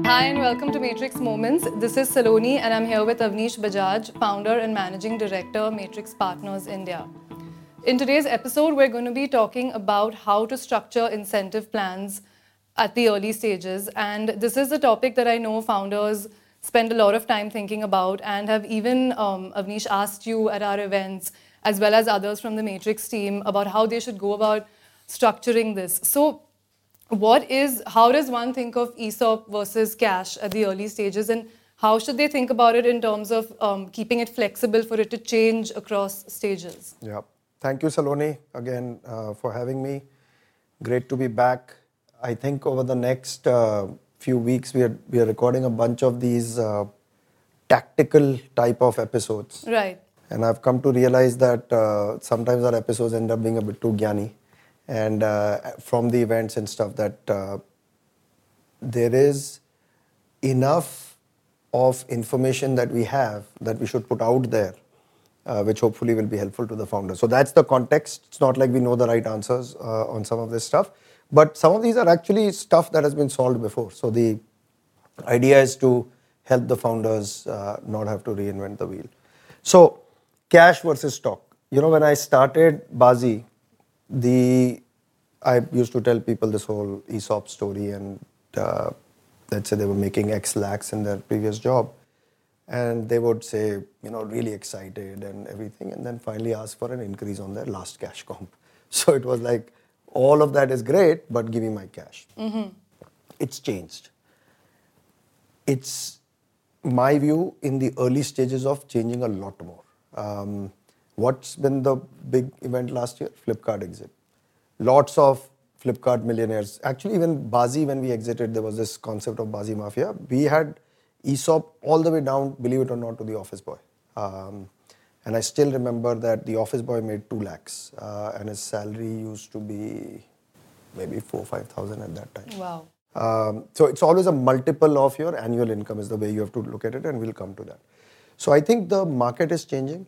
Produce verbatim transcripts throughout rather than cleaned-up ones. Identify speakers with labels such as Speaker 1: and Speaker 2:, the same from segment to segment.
Speaker 1: Hi and welcome to Matrix Moments. This is Saloni and I'm here with Avnish Bajaj, founder and managing director, Matrix Partners India. In today's episode, we're going to be talking about how to structure incentive plans at the early stages. And this is a topic that I know founders spend a lot of time thinking about and have even, um, Avnish, asked you at our events, as well as others from the Matrix team, about how they should go about structuring this. So, what is, how does one think of E S O P versus cash at the early stages, and how should they think about it in terms of um, keeping it flexible for it to change across stages?
Speaker 2: Yeah. Thank you, Saloni, again uh, for having me. Great to be back. I think over the next uh, few weeks, we are, we are recording a bunch of these uh, tactical type of episodes.
Speaker 1: Right.
Speaker 2: And I've come to realize that uh, sometimes our episodes end up being a bit too gyani. And uh, from the events and stuff, that uh, there is enough of information that we have that we should put out there, uh, which hopefully will be helpful to the founder. So that's the context. It's not like we know the right answers uh, on some of this stuff, but some of these are actually stuff that has been solved before. So the idea is to help the founders uh, not have to reinvent the wheel. So cash versus stock. You know, when I started Baazi, The I used to tell people this whole E S O P story, and uh, let's say they were making X lakhs in their previous job, and they would say, you know, really excited and everything, and then finally ask for an increase on their last cash comp. So it was like, all of that is great, but give me my cash. Mm-hmm. It's changed. It's my view in the early stages of changing a lot more. Um, What's been the big event last year? Flipkart exit. Lots of Flipkart millionaires. Actually, even Baazi, when we exited, there was this concept of Baazi Mafia. We had E S O P all the way down, believe it or not, to the office boy. Um, and I still remember that the office boy made two lakhs uh, and his salary used to be maybe four, five thousand at that time.
Speaker 1: Wow.
Speaker 2: Um, so it's always a multiple of your annual income is the way you have to look at it, and we'll come to that. So I think the market is changing.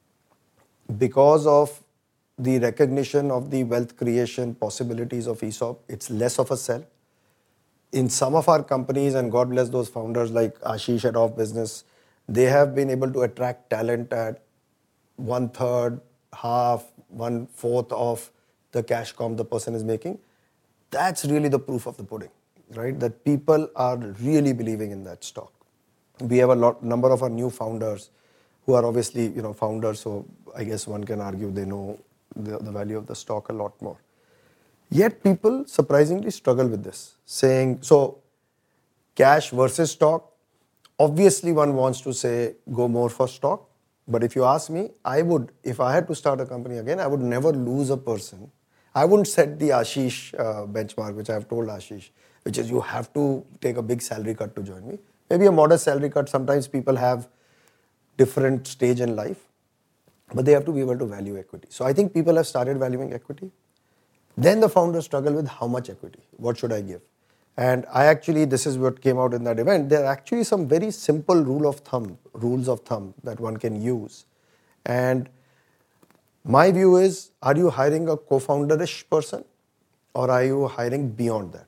Speaker 2: Because of the recognition of the wealth creation possibilities of E S O P, it's less of a sell. In some of our companies, and God bless those founders like Ashish at Off Business, they have been able to attract talent at one third, half, one fourth of the cash comp the person is making. That's really the proof of the pudding, right? That people are really believing in that stock. We have a lot, number of our new founders who are obviously, you know, founders, so I guess one can argue they know the, the value of the stock a lot more. Yet people surprisingly struggle with this, saying, so cash versus stock, obviously one wants to say go more for stock, but if you ask me, I would, if I had to start a company again, I would never lose a person. I wouldn't set the Ashish uh, benchmark, which I have told Ashish, which is you have to take a big salary cut to join me. Maybe a modest salary cut, sometimes people have different stage in life, but they have to be able to value equity. So I think people have started valuing equity. Then the founders struggle with how much equity, what should I give? And I actually, this is what came out in that event, there are actually some very simple rule of thumb, rules of thumb that one can use. And my view is, are you hiring a co-founderish person or are you hiring beyond that?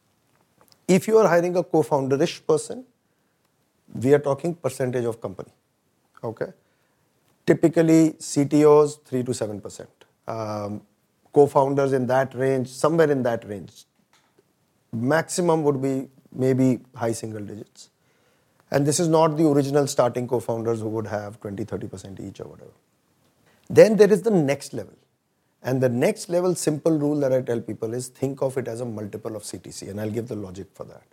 Speaker 2: If you are hiring a co-founderish person, we are talking percentage of company. Okay, typically C T Os three to seven percent, um, co-founders in that range, somewhere in that range. Maximum would be maybe high single digits, and this is not the original starting co-founders who would have twenty, thirty percent each or whatever. Then there is the next level, and the next level simple rule that I tell people is think of it as a multiple of C T C, and I'll give the logic for that.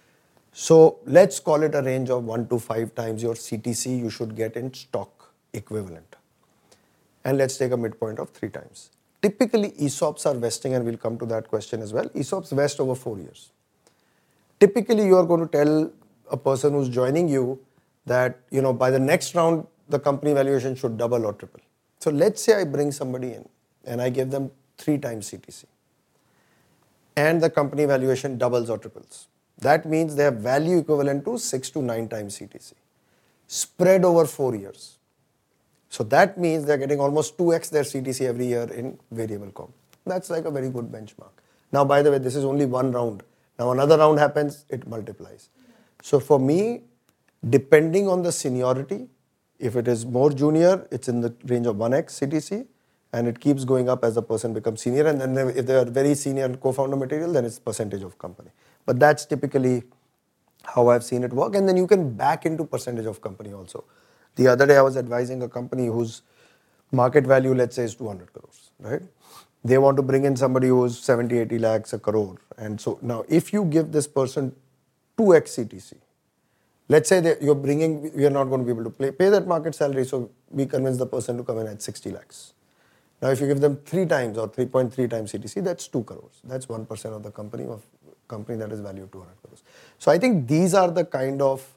Speaker 2: So let's call it a range of one to five times your C T C you should get in stock equivalent. And let's take a midpoint of three times. Typically, E S O Ps are vesting, and we'll come to that question as well. E S O Ps vest over four years. Typically, you are going to tell a person who's joining you that, you know, by the next round, the company valuation should double or triple. So let's say I bring somebody in and I give them three times C T C. And the company valuation doubles or triples. That means they have value equivalent to six to nine times C T C, spread over four years. So that means they're getting almost two x their C T C every year in variable comp. That's like a very good benchmark. Now, by the way, this is only one round. Now another round happens, it multiplies. So for me, depending on the seniority, if it is more junior, it's in the range of one x C T C, and it keeps going up as the person becomes senior. And then if they are very senior co-founder material, then it's percentage of company. But that's typically how I've seen it work. And then you can back into percentage of company also. The other day I was advising a company whose market value, let's say, is two hundred crores, right? They want to bring in somebody who's seventy, eighty lakhs, a crore. And so now if you give this person two x C T C, let's say that you're bringing, we are not going to be able to pay, pay that market salary, so we convince the person to come in at sixty lakhs. Now if you give them three times or three point three times C T C, that's two crores. That's one percent of the company, of company that is valued two hundred crores. So I think these are the kind of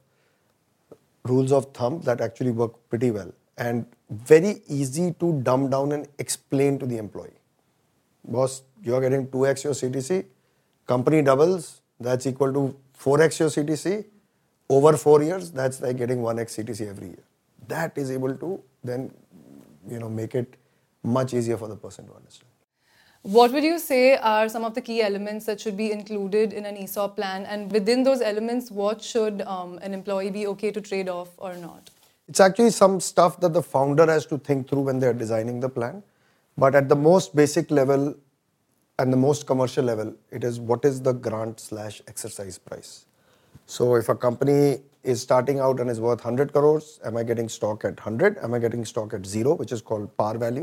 Speaker 2: rules of thumb that actually work pretty well and very easy to dumb down and explain to the employee. Boss, you're getting two x your C T C, company doubles, that's equal to four x your C T C. Over four years, that's like getting one x C T C every year. That is able to then, you know, make it much easier for the person to understand.
Speaker 1: What would you say are some of the key elements that should be included in an E S O P plan? And within those elements, what should um, an employee be okay to trade off or not?
Speaker 2: It's actually some stuff that the founder has to think through when they're designing the plan. But at the most basic level and the most commercial level, it is what is the grant slash exercise price. So if a company is starting out and is worth one hundred crores, am I getting stock at one hundred? Am I getting stock at zero, which is called par value?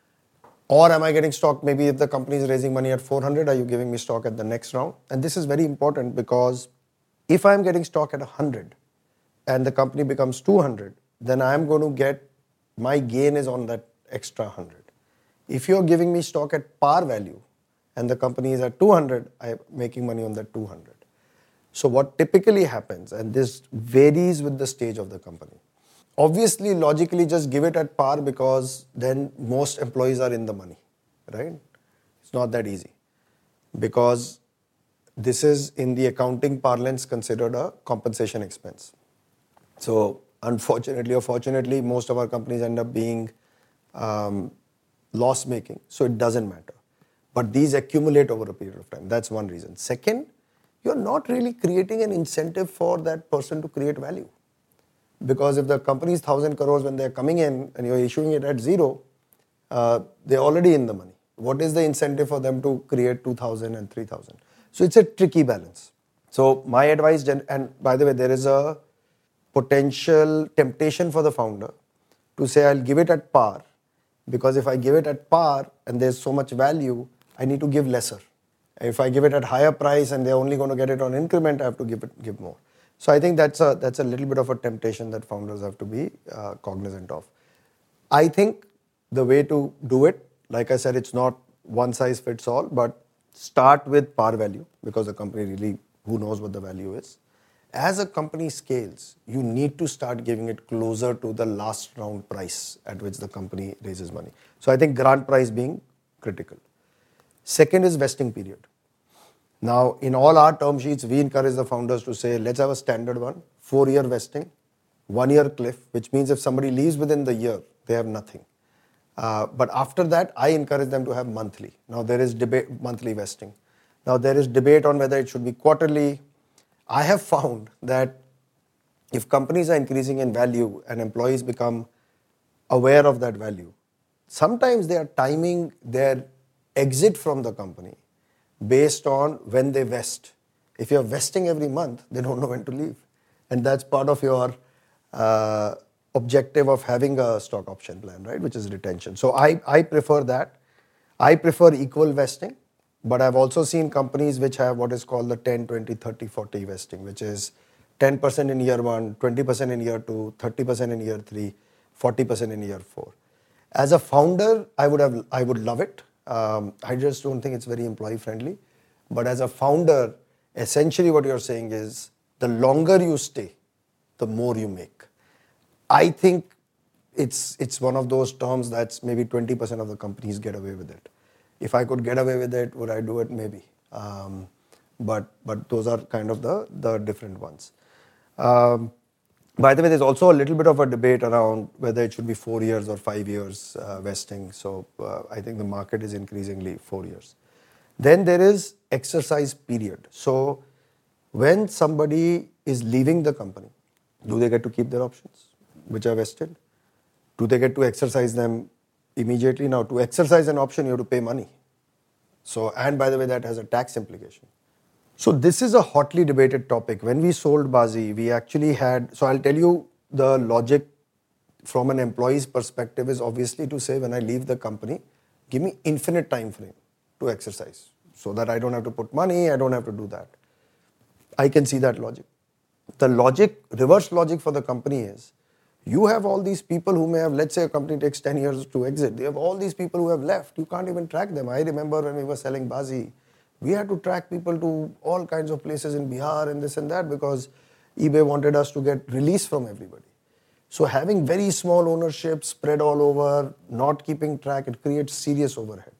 Speaker 2: Or am I getting stock, maybe if the company is raising money at four hundred, are you giving me stock at the next round? And this is very important because if I'm getting stock at one hundred and the company becomes two hundred, then I'm going to get, my gain is on that extra one hundred. If you're giving me stock at par value and the company is at two hundred, I'm making money on that two hundred. So what typically happens, and this varies with the stage of the company. Obviously, logically, just give it at par because then most employees are in the money, right? It's not that easy because this is in the accounting parlance considered a compensation expense. So unfortunately or fortunately, most of our companies end up being um, loss making. So it doesn't matter. But these accumulate over a period of time. That's one reason. Second, you're not really creating an incentive for that person to create value. Because if the company is one thousand crores when they're coming in and you're issuing it at zero, uh, they're already in the money. What is the incentive for them to create two thousand and three thousand? So it's a tricky balance. So my advice, and by the way, there is a potential temptation for the founder to say, I'll give it at par, because if I give it at par and there's so much value, I need to give lesser. If I give it at higher price and they're only going to get it on increment, I have to give it give more. So I think that's a that's a little bit of a temptation that founders have to be uh, cognizant of. I think the way to do it, like I said, it's not one size fits all, but start with par value because the company really, who knows what the value is. As a company scales, you need to start giving it closer to the last round price at which the company raises money. So I think grant price being critical. Second is vesting period. Now, in all our term sheets, we encourage the founders to say, let's have a standard one, four-year vesting, one-year cliff, which means if somebody leaves within the year, they have nothing. Uh, but after that, I encourage them to have monthly. Now, there is debate, monthly vesting. Now, there is debate on whether it should be quarterly. I have found that if companies are increasing in value and employees become aware of that value, sometimes they are timing their exit from the company based on when they vest. If you're vesting every month, they don't know when to leave. And that's part of your uh, objective of having a stock option plan, right? Which is retention. So I, I prefer that. I prefer equal vesting, but I've also seen companies which have what is called the ten, twenty, thirty, forty vesting, which is ten percent in year one, twenty percent in year two, thirty percent in year three, forty percent in year four. As a founder, I would have, I would love it. Um, I just don't think it's very employee friendly. But as a founder, essentially what you're saying is the longer you stay, the more you make. I think it's it's one of those terms that's maybe twenty percent of the companies get away with it. If I could get away with it, would I do it? Maybe. Um, but but those are kind of the, the different ones. Um, By the way, there's also a little bit of a debate around whether it should be four years or five years uh, vesting. So uh, I think the market is increasingly four years. Then there is exercise period. So When somebody is leaving the company, do they get to keep their options, which are vested? Do they get to exercise them immediately? Now, to exercise an option, you have to pay money. So, and by the way, that has a tax implication. So this is a hotly debated topic. When we sold Baazi, we actually had, so I'll tell you the logic from an employee's perspective is obviously to say, when I leave the company, give me infinite time frame to exercise so that I don't have to put money, I don't have to do that. I can see that logic. The logic, reverse logic for the company is, you have all these people who may have, let's say a company takes ten years to exit. They have all these people who have left. You can't even track them. I remember when we were selling Baazi, we had to track people to all kinds of places in Bihar and this and that because eBay wanted us to get release from everybody. So having very small ownership spread all over, not keeping track, it creates serious overhead.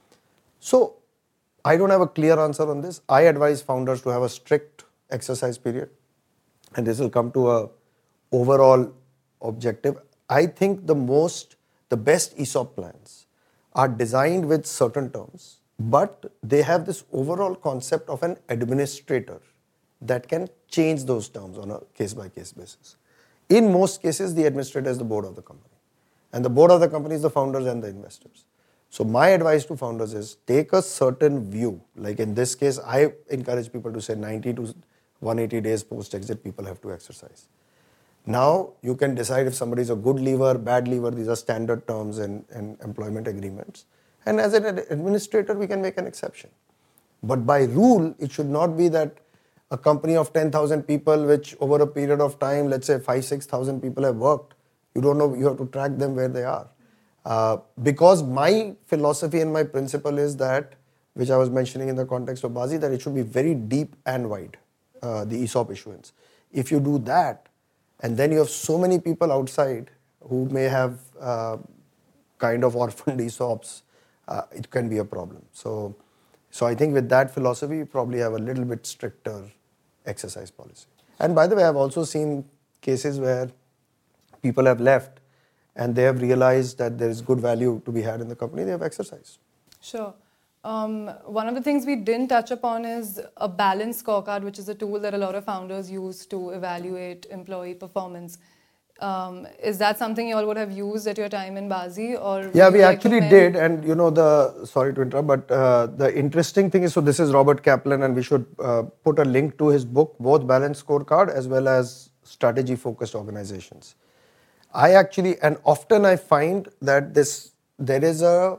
Speaker 2: So I don't have a clear answer on this. I advise founders to have a strict exercise period, and this will come to a overall objective. I think the most, the best ESOP plans are designed with certain terms, but they have this overall concept of an administrator that can change those terms on a case-by-case basis. In most cases, the administrator is the board of the company. And the board of the company is the founders and the investors. So my advice to founders is take a certain view. Like in this case, I encourage people to say ninety to one hundred eighty days post-exit, people have to exercise. Now you can decide if somebody is a good leaver, bad leaver. These are standard terms in, in employment agreements. And as an administrator, we can make an exception. But by rule, it should not be that a company of ten thousand people, which over a period of time, let's say five, six thousand people have worked, you don't know, you have to track them where they are. Uh, because my philosophy and my principle is that, which I was mentioning in the context of Baazi, that it should be very deep and wide, uh, the ESOP issuance. If you do that, and then you have so many people outside who may have uh, kind of orphaned ESOPs, uh, it can be a problem. So, so I think with that philosophy, you probably have a little bit stricter exercise policy. And by the way, I've also seen cases where people have left and they have realized that there is good value to be had in the company, they have exercised.
Speaker 1: Sure. Um, one of the things we didn't touch upon is a balanced scorecard, which is a tool that a lot of founders use to evaluate employee performance. Um, is that something you all would have used at your time in Baazi? Or
Speaker 2: yeah, we actually did. And you know, the sorry to interrupt, but uh, the interesting thing is, so this is Robert Kaplan, and we should uh, put a link to his book, both Balanced Scorecard as well as Strategy Focused Organizations. I actually, and often I find that this, there is a,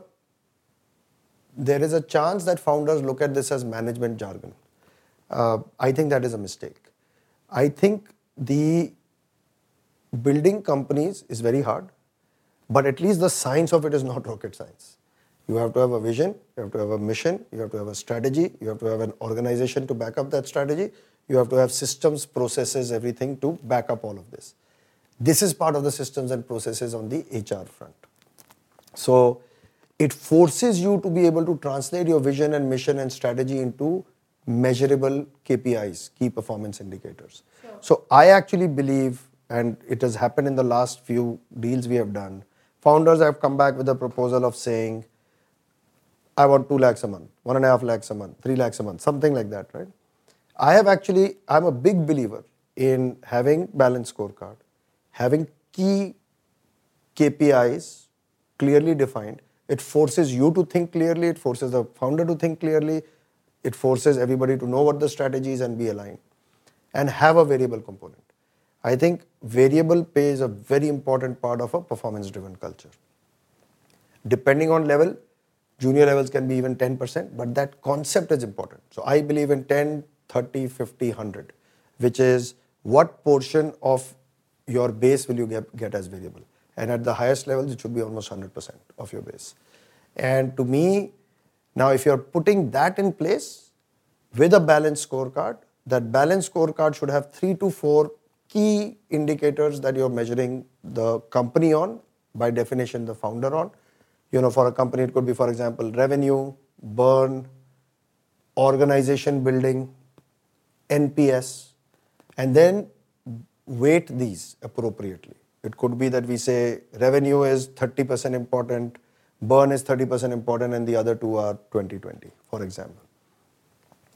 Speaker 2: there is a chance that founders look at this as management jargon. Uh, I think that is a mistake. I think the building companies is very hard, but at least the science of it is not rocket science. You have to have a vision, you have to have a mission, you have to have a strategy, you have to have an organization to back up that strategy, you have to have systems, processes, everything to back up all of this. This is part of the systems and processes on the H R front. So it forces you to be able to translate your vision and mission and strategy into measurable K P Is, key performance indicators. Sure. So I actually believe, and it has happened in the last few deals we have done, founders have come back with a proposal of saying, I want two lakhs a month, one and a half lakhs a month, three lakhs a month, something like that, right? I have actually, I'm a big believer in having balanced scorecard, having key K P Is clearly defined. It forces you to think clearly, it forces the founder to think clearly, it forces everybody to know what the strategy is and be aligned, and have a variable component. I think variable pay is a very important part of a performance-driven culture. Depending on level, junior levels can be even ten percent, but that concept is important. So I believe in ten, thirty, fifty, one hundred, which is what portion of your base will you get, get as variable. And at the highest levels, it should be almost one hundred percent of your base. And to me, now if you're putting that in place with a balanced scorecard, that balanced scorecard should have three to four key indicators that you're measuring the company on, by definition the founder on. You know, for a company it could be, for example, revenue, burn, organization building, N P S, and then weight these appropriately. It could be that we say revenue is thirty percent important, burn is thirty percent important, and the other two are twenty twenty, for example.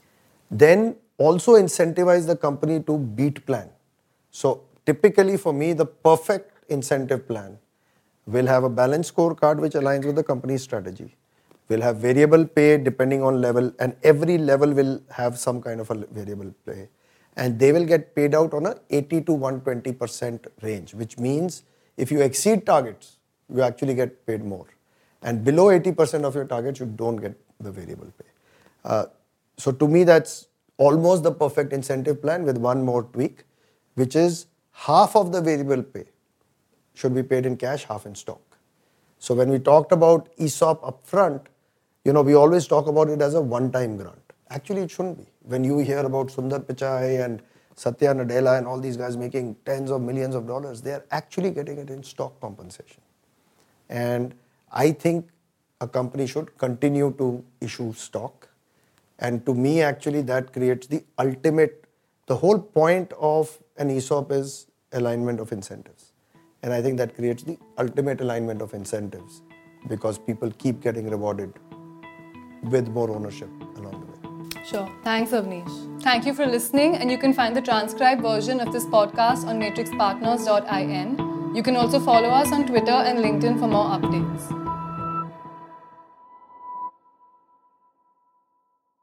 Speaker 2: Then also incentivize the company to beat plan. So typically for me, the perfect incentive plan will have a balanced scorecard which aligns with the company's strategy. We'll have variable pay depending on level, and every level will have some kind of a variable pay. And they will get paid out on a eighty to one hundred twenty percent range, which means if you exceed targets, you actually get paid more. And below eighty percent of your targets, you don't get the variable pay. Uh, so to me, that's almost the perfect incentive plan with one more tweak, which is half of the variable pay should be paid in cash, half in stock. So when we talked about E S O P upfront, you know, we always talk about it as a one-time grant. Actually, it shouldn't be. When you hear about Sundar Pichai and Satya Nadella and all these guys making tens of millions of dollars, they are actually getting it in stock compensation. And I think a company should continue to issue stock. And to me, actually, that creates the ultimate, the whole point of an E S O P is alignment of incentives. And I think that creates the ultimate alignment of incentives because people keep getting rewarded with more ownership along the way.
Speaker 1: Sure. Thanks, Avnish. Thank you for listening, and you can find the transcribed version of this podcast on matrix partners dot in. You can also follow us on Twitter and LinkedIn for more updates.